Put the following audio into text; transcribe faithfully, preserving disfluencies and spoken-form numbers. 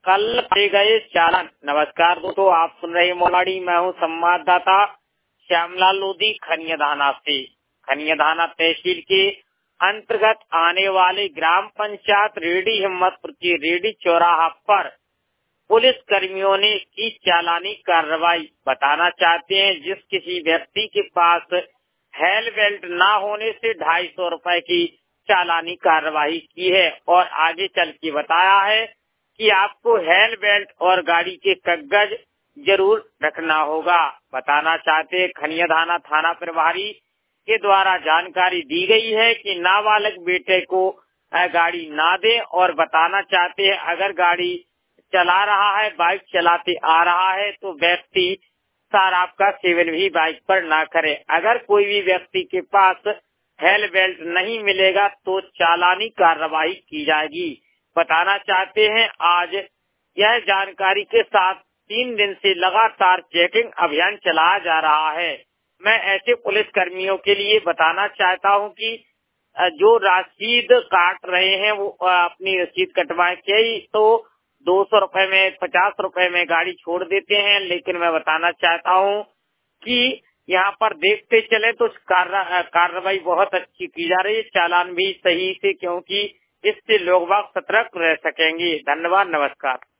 कल दे गए चालान। नमस्कार दोस्तों, आप सुन रहे मोलाड़ी। मैं हूं संवाददाता श्यामलाल लोधी खनिया धाना से। खनिया धाना तहसील के अंतर्गत आने वाले ग्राम पंचायत रेडी हिम्मतपुर के रेडी चौराहा पर पुलिस कर्मियों ने की चालानी कार्रवाई। बताना चाहते हैं, जिस किसी व्यक्ति के पास हेलमेट ना होने से ढाई सौ रुपए की चालानी कार्रवाई की है और आगे चल के बताया है कि आपको हेलमेट और गाड़ी के कागज जरूर रखना होगा। बताना चाहते हैं, खनिया धाना थाना प्रभारी के द्वारा जानकारी दी गई है कि नाबालिग बेटे को गाड़ी ना दे और बताना चाहते हैं, अगर गाड़ी चला रहा है, बाइक चलाते आ रहा है तो व्यक्ति शराब का सेवन भी बाइक पर ना करे। अगर कोई भी व्यक्ति के पास हेलमेट नहीं मिलेगा तो चालानी कार्रवाई की जाएगी। बताना चाहते हैं, आज यह जानकारी के साथ तीन दिन से लगातार चेकिंग अभियान चलाया जा रहा है। मैं ऐसे पुलिस कर्मियों के लिए बताना चाहता हूं कि जो रसीद काट रहे हैं वो अपनी रसीद कटवा के ही तो दो सौ रुपए में, पचास रुपए में गाड़ी छोड़ देते हैं। लेकिन मैं बताना चाहता हूं कि यहाँ पर देखते चले तो कार्रवाई बहुत अच्छी की जा रही है, चालान भी सही से, क्योंकि इससे लोग बाग सतर्क रह सकेंगे। धन्यवाद, नमस्कार।